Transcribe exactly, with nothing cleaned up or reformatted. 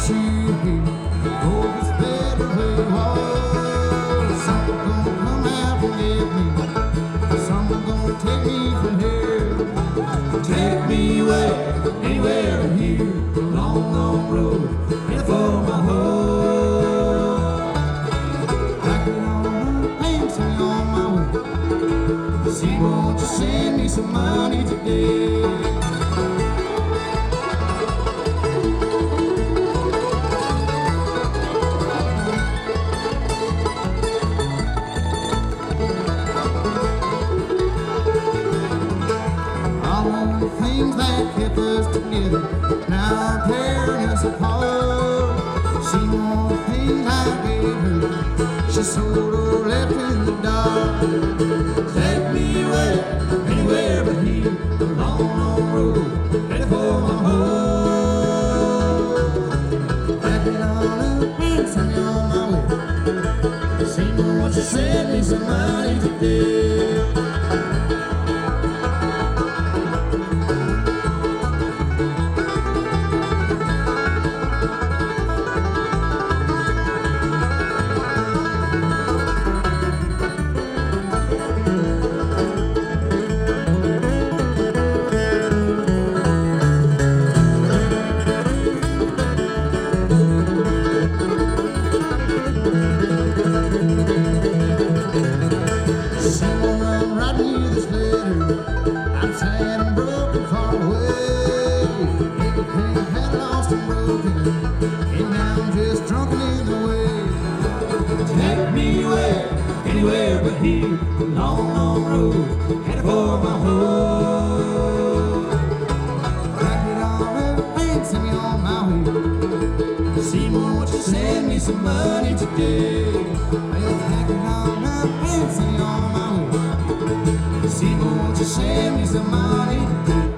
see you. Hope it's better where you are. Someone gonna come out and get me. Someone gonna take me from here. Take me away, anywhere but here. Long, long road, headed for my home. I get on my pants and on my way. See, won't you send me some money today? Things that kept us together now tearing us apart. She wants things I gave her, she sort of left in the dark. Take me away, anywhere but here, a long, long road, ready for my home. Pack it all up and send me on my way. She wants to send me some money today. I'm sad and broken, far away. Everything I had lost and broken, and now I'm just drunken in the way. Take me away, anywhere but here. Long, long road, headed for my home. Pack it all up and send me on my way. See, won't you send me some money today? Well, pack it all up and send me on my way. See, won't you send me some money?